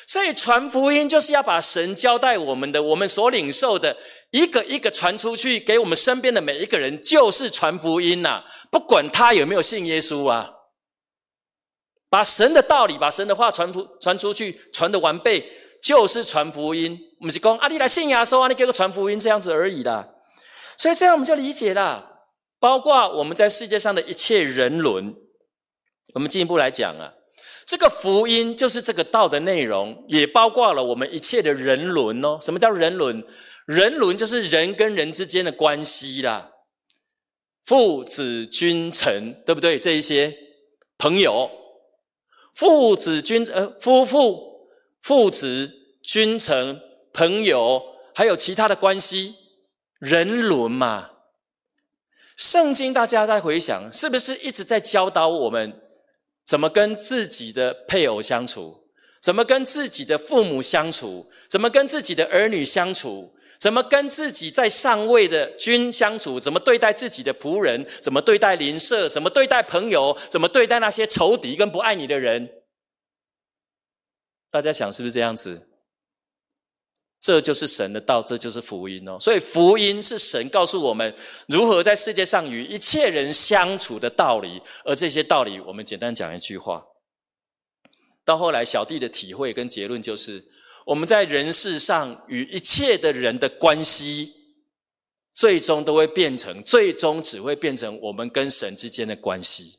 Speaker 1: 所以传福音就是要把神交代我们的，我们所领受的，一个一个传出去，给我们身边的每一个人，就是传福音啊，不管他有没有信耶稣啊。把神的道理，把神的话传出去，传得完备，就是传福音。不是说你来信耶稣，你给我传福音这样子而已啦。所以这样我们就理解啦，包括我们在世界上的一切人伦，我们进一步来讲啊，这个福音就是这个道的内容，也包括了我们一切的人伦哦。什么叫人伦？人伦就是人跟人之间的关系啦，父子君臣，对不对？这一些朋友，父子夫妇、父子、君臣、朋友，还有其他的关系，人伦嘛。圣经大家在回想，是不是一直在教导我们怎么跟自己的配偶相处，怎么跟自己的父母相处，怎么跟自己的儿女相处，怎么跟自己在上位的君相处，怎么对待自己的仆人，怎么对待邻舍，怎么对待朋友，怎么对待那些仇敌跟不爱你的人。大家想是不是这样子？这就是神的道，这就是福音哦。所以福音是神告诉我们如何在世界上与一切人相处的道理，而这些道理我们简单讲一句话。到后来小弟的体会跟结论就是，我们在人世上与一切的人的关系，最终只会变成我们跟神之间的关系。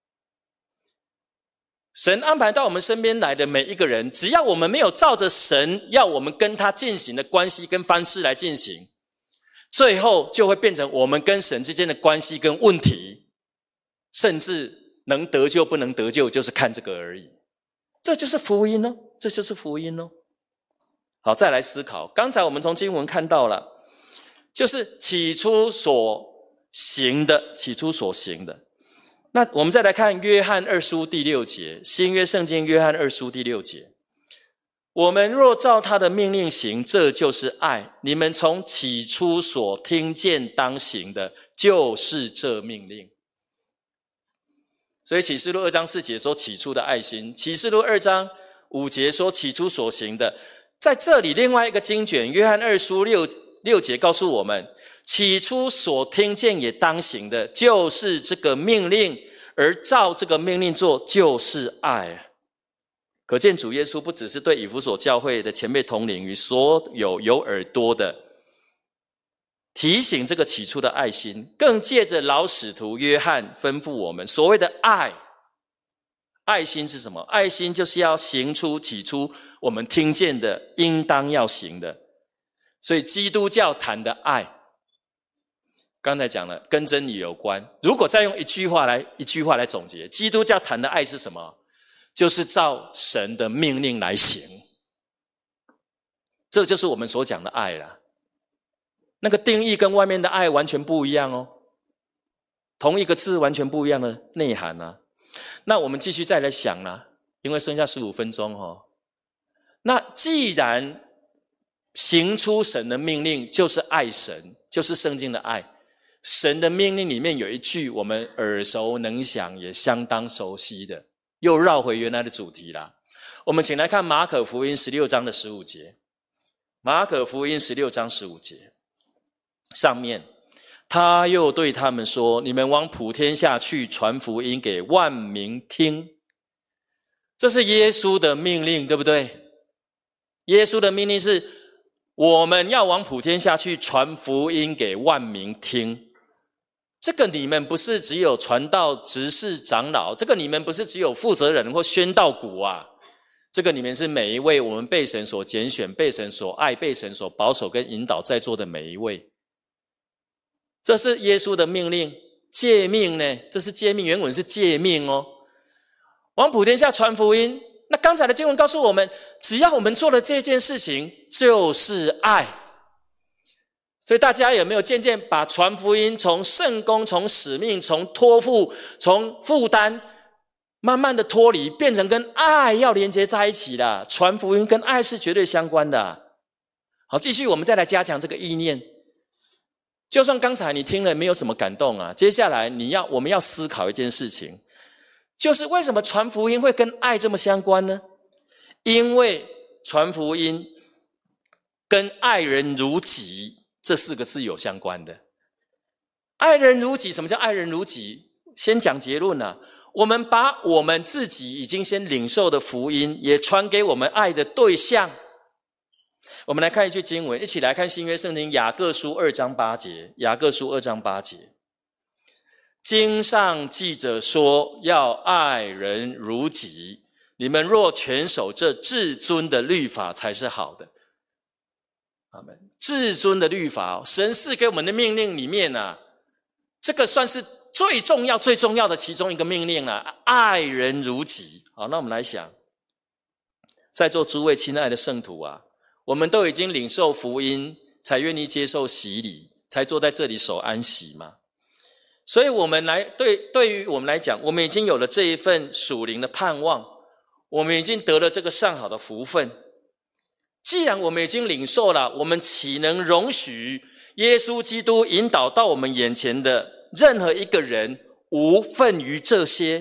Speaker 1: 神安排到我们身边来的每一个人，只要我们没有照着神要我们跟他进行的关系跟方式来进行，最后就会变成我们跟神之间的关系跟问题，甚至能得救不能得救，就是看这个而已。这就是福音哦，这就是福音哦。好，再来思考，刚才我们从经文看到了，就是起初所行的。那我们再来看约翰2书第6节，新约圣经约翰2书第6节，我们若照他的命令行，这就是爱。你们从起初所听见当行的，就是这命令。所以启示录2章4节说起初的爱心，启示录2章5节说起初所行的。在这里另外一个经卷约翰2书6节告诉我们，起初所听见也当行的，就是这个命令，而照这个命令做，就是爱。可见主耶稣不只是对以弗所教会的前辈同龄与所有耳朵的提醒这个起初的爱心，更借着老使徒约翰吩咐我们，所谓的爱心是什么？爱心就是要行出起初我们听见的应当要行的。所以基督教谈的爱，刚才讲了跟真理有关，如果再用一句话来总结，基督教谈的爱是什么？就是照神的命令来行。这就是我们所讲的爱啦。那个定义跟外面的爱完全不一样哦，同一个字完全不一样的内涵啊。那我们继续再来想啦，因为剩下15分钟哦。那既然行出神的命令就是爱神，就是圣经的爱。神的命令里面有一句我们耳熟能详，也相当熟悉的，又绕回原来的主题啦。我们请来看马可福音16章的15节。马可福音16章15节上面，他又对他们说，你们往普天下去，传福音给万民听。这是耶稣的命令，对不对？耶稣的命令是我们要往普天下去，传福音给万民听。这个你们不是只有传道执事长老，这个你们不是只有负责人或宣道股啊，这个你们是每一位我们被神所拣选、被神所爱、被神所保守跟引导在座的每一位。这是耶稣的命令，诫命呢？这是诫命，原文是诫命哦。往普天下传福音，那刚才的经文告诉我们，只要我们做了这件事情，就是爱。所以大家有没有渐渐把传福音从圣工、从使命、从托付、从负担，慢慢的脱离，变成跟爱要连接在一起啦？传福音跟爱是绝对相关的。好，继续我们再来加强这个意念。就算刚才你听了没有什么感动啊，接下来我们要思考一件事情，就是为什么传福音会跟爱这么相关呢？因为传福音跟爱人如己这4个字有相关的。爱人如己，什么叫爱人如己？先讲结论啊，我们把我们自己已经先领受的福音也传给我们爱的对象。我们来看一句经文，一起来看新约圣经雅各书2章8节。雅各书2章8节，经上记着说，要爱人如己，你们若全守这至尊的律法，才是好的。阿们。至尊的律法，神赐给我们的命令里面啊，这个算是最重要的其中一个命令啦，爱人如己。好，那我们来想，在座诸位亲爱的圣徒啊，我们都已经领受福音，才愿意接受洗礼，才坐在这里守安息嘛。所以我们对于我们来讲，我们已经有了这一份属灵的盼望，我们已经得了这个上好的福分。既然我们已经领受了，我们岂能容许耶稣基督引导到我们眼前的任何一个人无份于这些？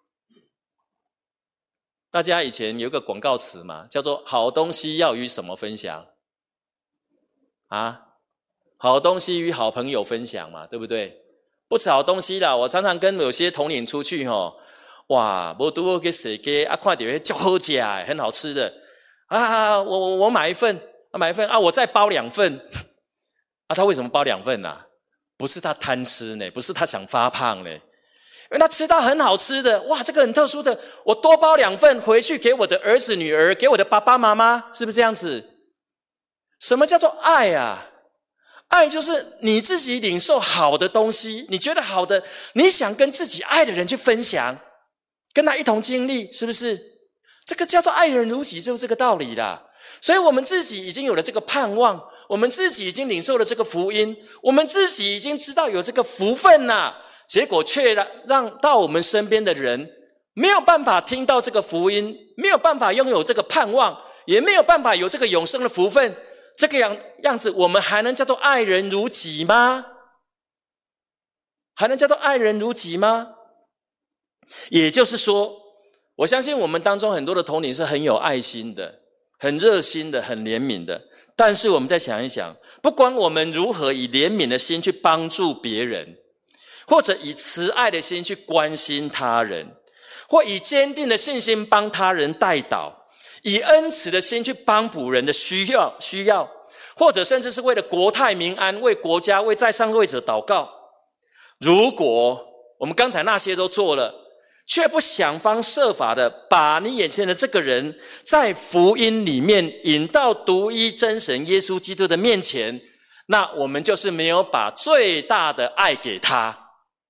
Speaker 1: 大家以前有一个广告词嘛，叫做好东西要与什么分享啊？好东西与好朋友分享嘛，对不对？不止好东西啦，我常常跟有些同龄出去哇，没拄好去踅街啊，看到那很好吃的，很好吃的啊，我买一份啊，我再包2份啊。他为什么包2份啊？不是他贪吃呢，不是他想发胖呢，因为他吃到很好吃的，哇，这个很特殊的，我多包2份回去给我的儿子女儿，给我的爸爸妈妈，是不是这样子？什么叫做爱啊？爱就是你自己领受好的东西，你觉得好的，你想跟自己爱的人去分享，跟他一同经历，是不是？这个叫做爱人如己，就是这个道理啦。所以我们自己已经有了这个盼望，我们自己已经领受了这个福音，我们自己已经知道有这个福分啦，结果却让到我们身边的人没有办法听到这个福音，没有办法拥有这个盼望，也没有办法有这个永生的福分。这个样子，我们还能叫做爱人如己吗？还能叫做爱人如己吗？也就是说，我相信我们当中很多的同龄是很有爱心的，很热心的，很怜悯的。但是我们再想一想，不管我们如何以怜悯的心去帮助别人，或者以慈爱的心去关心他人，或以坚定的信心帮他人代祷，以恩慈的心去帮补人的需要，或者甚至是为了国泰民安，为国家，为在上位者祷告。如果我们刚才那些都做了，却不想方设法的把你眼前的这个人在福音里面引到独一真神耶稣基督的面前，那我们就是没有把最大的爱给他。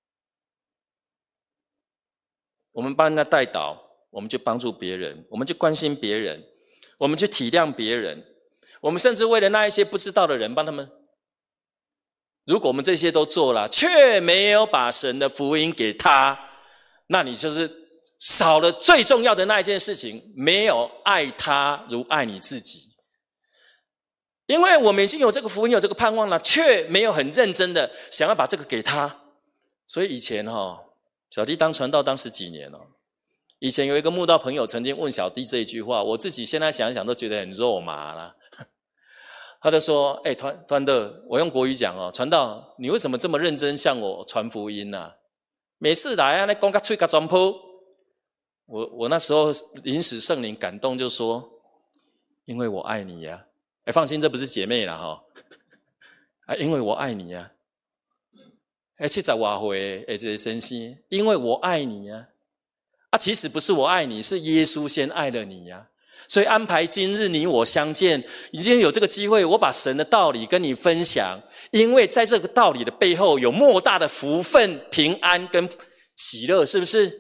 Speaker 1: 我们帮人家代祷，我们就帮助别人，我们就关心别人，我们去体谅别人，我们甚至为了那一些不知道的人帮他们。如果我们这些都做了，却没有把神的福音给他，那你就是少了最重要的那一件事情，没有爱他如爱你自己。因为我们已经有这个福音，有这个盼望了，却没有很认真的想要把这个给他。所以以前小弟当传道当10几年以前有一个慕道朋友曾经问小弟这一句话，我自己现在想一想都觉得很肉麻啦。他就说团的，我用国语讲传道，你为什么这么认真向我传福音啊？每次来啊，那讲到嘴角全破。我那时候临时圣灵感动，就说：因为我爱你呀。放心，这不是姐妹啦因为我爱你呀。70多岁这个先生，因为我爱你呀。其实不是我爱你，是耶稣先爱了你呀。所以安排今日你我相见，已经有这个机会，我把神的道理跟你分享，因为在这个道理的背后有莫大的福分、平安跟喜乐，是不是？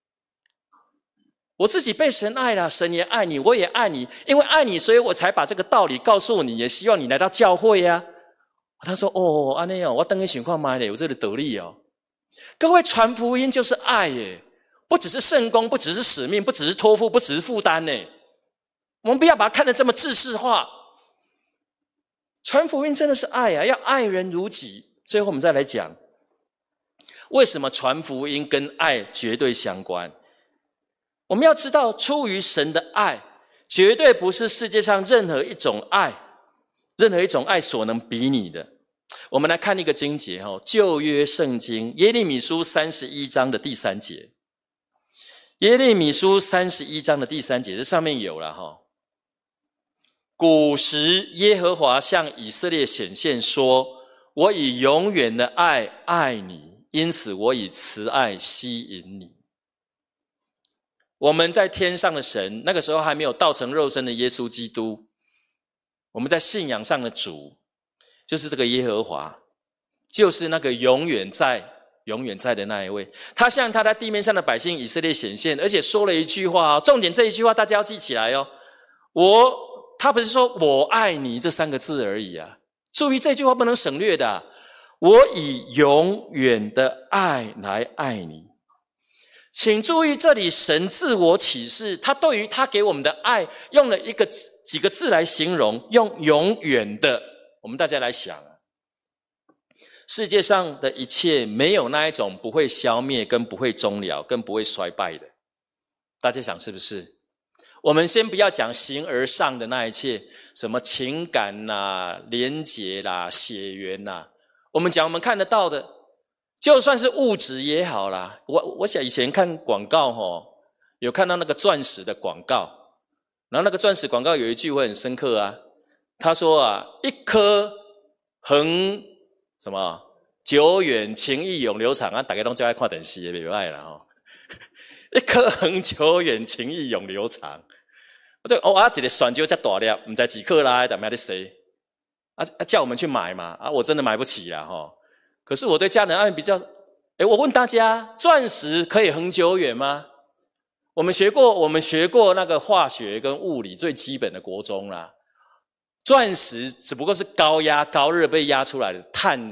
Speaker 1: 我自己被神爱了，神也爱你，我也爱你，因为爱你，所以我才把这个道理告诉你，也希望你来到教会啊。他说这样我等你想看卖咧，有这个道理各位，传福音就是爱耶，不只是圣工，不只是使命，不只是托付，不只是负担耶。我们不要把它看得这么制式化，传福音真的是爱要爱人如己。最后我们再来讲，为什么传福音跟爱绝对相关？我们要知道，出于神的爱， 绝对不是世界上任何一种爱所能比拟的。我们来看一个经节，旧约圣经耶利米书31章的第3节。耶利米书31章的第3节，这上面有了古时耶和华向以色列显现说，我以永远的爱爱你，因此我以慈爱吸引你。我们在天上的神，那个时候还没有道成肉身的耶稣基督，我们在信仰上的主就是这个耶和华，就是那个永远在的那一位。他向他在地面上的百姓以色列显现，而且说了一句话，重点这一句话大家要记起来他不是说我爱你这3个字而已啊，注意这句话不能省略的，我以永远的爱来爱你。请注意，这里神自我启示，他对于他给我们的爱用了几个字来形容，用永远的。我们大家来想，世界上的一切没有那一种不会消灭跟不会终了跟不会衰败的，大家想是不是？我们先不要讲形而上的那一切，什么情感啦、连结啦、血缘啦，我们讲我们看得到的，就算是物质也好啦。我想以前看广告有看到那个钻石的广告，然后那个钻石广告有一句会很深刻啊，他说一颗恒什么久远情义永流长啊，大家都叫爱看电视的，不爱啦一颗恒久远情义永流长。一个选就这大粒，不知几克拉，怎么样的谁叫我们去买嘛？我真的买不起啦可是我对家人爱比较，我问大家，钻石可以恒久远吗？我们学过那个化学跟物理最基本的国中啦。钻石只不过是高压高热被压出来的碳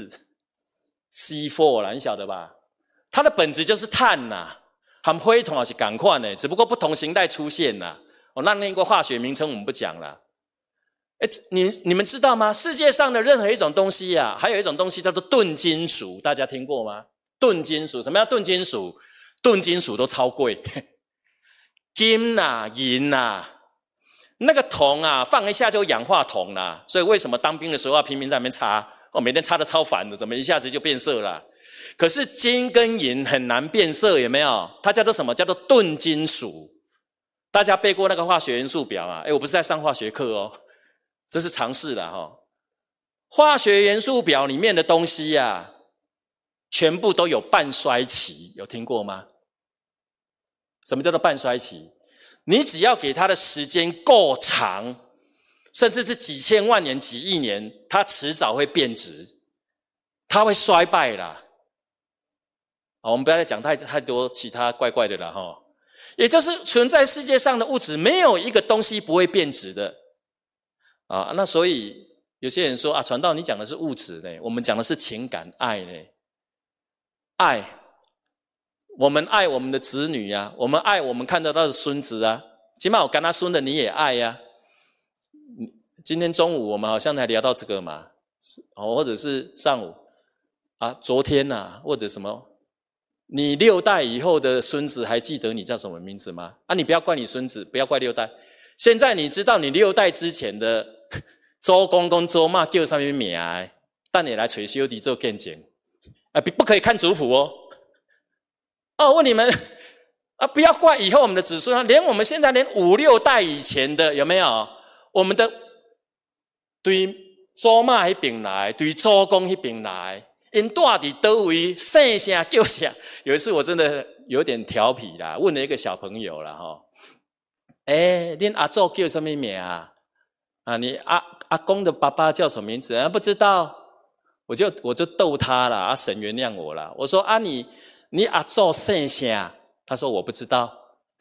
Speaker 1: 4 啦，你晓得吧？它的本质就是碳呐，和灰同样是同款的，只不过不同形态出现啦。那个化学名称我们不讲了。你们知道吗？世界上的任何一种东西还有一种东西叫做钝金属，大家听过吗？钝金属，什么叫钝金属？钝金属都超贵，金银那个铜放一下就氧化铜啦，所以为什么当兵的时候要拼命在那边擦？每天擦得超烦的，怎么一下子就变色了？可是金跟银很难变色，有没有？它叫做什么？叫做钝金属。大家背过那个化学元素表我不是在上化学课这是常识啦化学元素表里面的东西全部都有半衰期，有听过吗？什么叫做半衰期？你只要给它的时间够长，甚至是几千万年、几亿年，它迟早会变质，它会衰败啦。我们不要再讲太多其他怪怪的了也就是存在世界上的物质，没有一个东西不会变质的那所以有些人说传道你讲的是物质呢，我们讲的是情感爱呢。爱，我们爱我们的子女我们爱我们看得到的孙子起码我跟他孙的你也爱今天中午我们好像才聊到这个嘛或者是上午昨天或者什么，你6代以后的孙子还记得你叫什么名字吗？你不要怪你孙子，不要怪6代。现在你知道你6代之前的周公跟周妈叫什么名但你来找小弟做见证不可以看族谱问你们不要怪以后我们的子孙连我们现在连5、6代以前的有没有？我们的对周妈那边来，对周公那边来，因住在哪位姓啥叫啥？有一次我真的有点调皮啦，问了一个小朋友啦恁阿祖叫什么名你阿公的爸爸叫什么名字不知道，我就逗他啦神原谅我啦，我说你阿祖姓啥？他说我不知道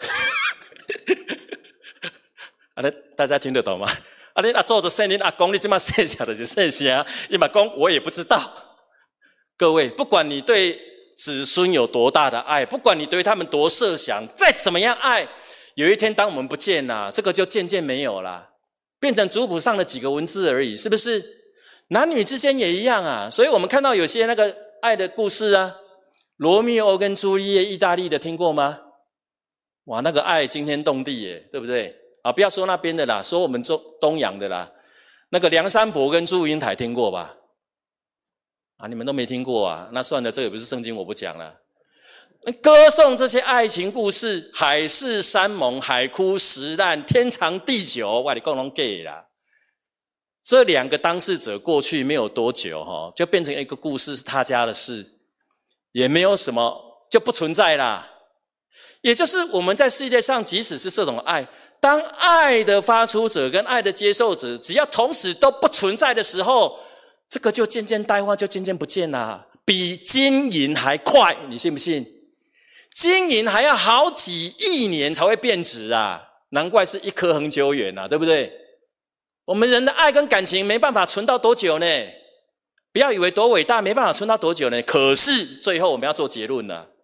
Speaker 1: 大家听得懂吗？你阿祖的姓，你阿公你这么姓啥的就姓啥，你阿公我也不知道。各位，不管你对子孙有多大的爱，不管你对他们多设想，再怎么样爱，有一天当我们不见这个就渐渐没有了，变成族谱上的几个文字而已，是不是？男女之间也一样所以我们看到有些那个爱的故事罗密欧跟朱丽叶，意大利的听过吗？哇，那个爱惊天动地耶，对不对？ 啊，不要说那边的啦，说我们东洋的啦，那个梁山伯跟祝英台听过吧？啊，你们都没听过啊？那算了，这也不是圣经，我不讲了。歌颂这些爱情故事，海誓山盟，海枯石烂，天长地久，我跟你讲都假的啦。这两个当事者过去没有多久就变成一个故事，是他家的事，也没有什么，就不存在啦。也就是我们在世界上，即使是这种爱，当爱的发出者跟爱的接受者，只要同时都不存在的时候，这个就渐渐淡化，就渐渐不见啦。比金银还快，你信不信？金银还要好几亿年才会变质啊，难怪是一颗恒久远啊，对不对？我们人的爱跟感情没办法存到多久呢？不要以为多伟大，没办法存到多久呢？可是最后我们要做结论了。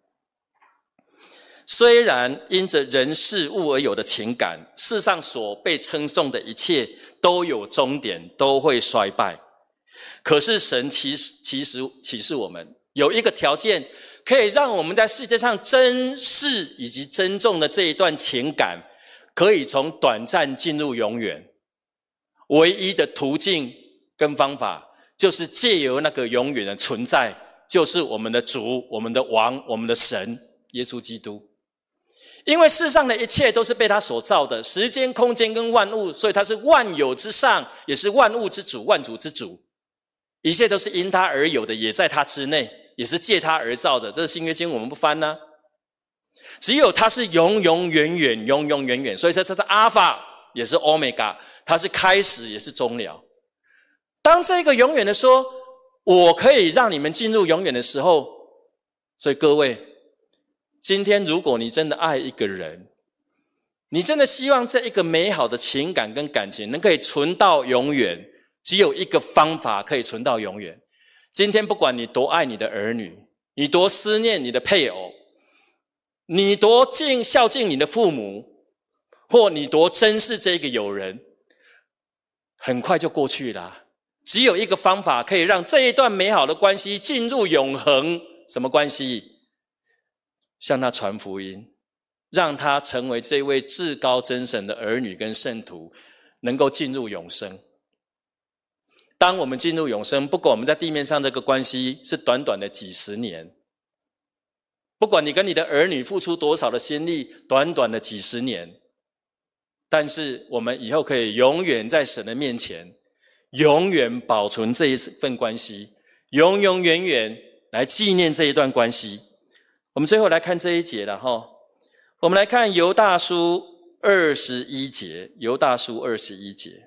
Speaker 1: 虽然因着人事物而有的情感，世上所被称颂的一切都有终点，都会衰败。可是神启示我们有一个条件，可以让我们在世界上珍视以及珍重的这一段情感，可以从短暂进入永远。唯一的途径跟方法，就是借由那个永远的存在，就是我们的主、我们的王、我们的神耶稣基督。因为世上的一切都是被他所造的，时间、空间跟万物，所以他是万有之上，也是万物之主、万主之主。一切都是因他而有的，也在他之内，也是借他而造的。这是新约经我们不翻呢。只有他是永永远远、永永远远，所以说他是阿尔法，也是欧米伽，他是开始，也是终了。当这个永远的说，我可以让你们进入永远的时候，所以各位，今天如果你真的爱一个人，你真的希望这一个美好的情感跟感情能可以存到永远，只有一个方法可以存到永远。今天不管你多爱你的儿女，你多思念你的配偶，你多孝敬你的父母，或你多珍视这个友人，很快就过去了。只有一个方法可以让这一段美好的关系进入永恒，什么关系？向他传福音，让他成为这位至高真神的儿女跟圣徒，能够进入永生。当我们进入永生，不管我们在地面上这个关系是短短的几十年，不管你跟你的儿女付出多少的心力，短短的几十年，但是我们以后可以永远在神的面前，永远保存这一份关系，永永远远来纪念这一段关系。我们最后来看这一节了我们来看犹大书21节，犹大书21节。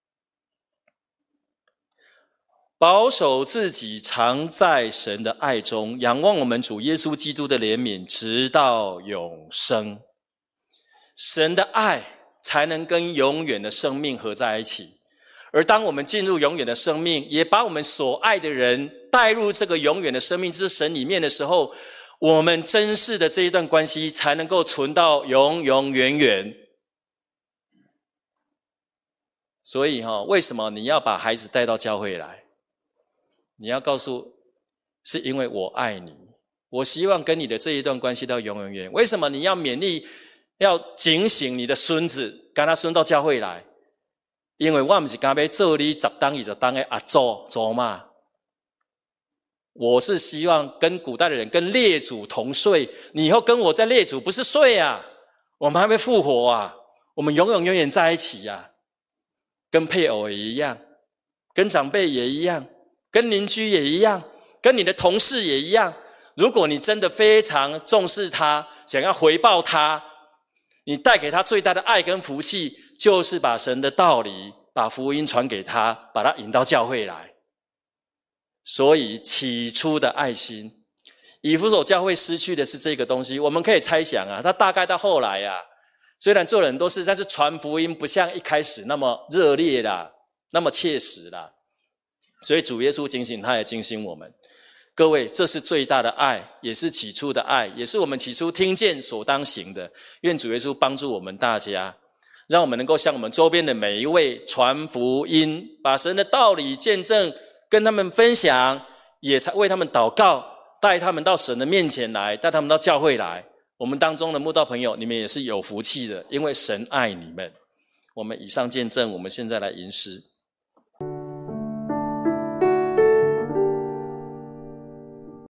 Speaker 1: 保守自己常在神的爱中，仰望我们主耶稣基督的怜悯，直到永生。神的爱才能跟永远的生命合在一起，而当我们进入永远的生命，也把我们所爱的人带入这个永远的生命之神里面的时候，我们珍视的这一段关系才能够存到永永远远。所以为什么你要把孩子带到教会来？你要告诉，是因为我爱你，我希望跟你的这一段关系到永永远远。为什么你要勉励，要警醒你的孙子，跟他孙到教会来？因为我不是刚要做你10当20当的阿祖嘛，我是希望跟古代的人跟列祖同睡，你以后跟我在列祖不是睡啊，我们还会复活啊，我们永永远远在一起啊，跟配偶也一样，跟长辈也一样，跟邻居也一样，跟你的同事也一样。如果你真的非常重视他，想要回报他，你带给他最大的爱跟福气，就是把神的道理，把福音传给他，把他引到教会来。所以起初的爱心，以弗所教会失去的是这个东西。我们可以猜想他大概到后来虽然做了很多事，但是传福音不像一开始那么热烈啦，那么切实啦。所以主耶稣警醒他，也警醒我们。各位，这是最大的爱，也是起初的爱，也是我们起初听见所当行的。愿主耶稣帮助我们大家，让我们能够向我们周边的每一位传福音，把神的道理见证，跟他们分享，也为他们祷告，带他们到神的面前来，带他们到教会来。我们当中的慕道朋友，你们也是有福气的，因为神爱你们。 我们以上见证，我们现在来吟诗。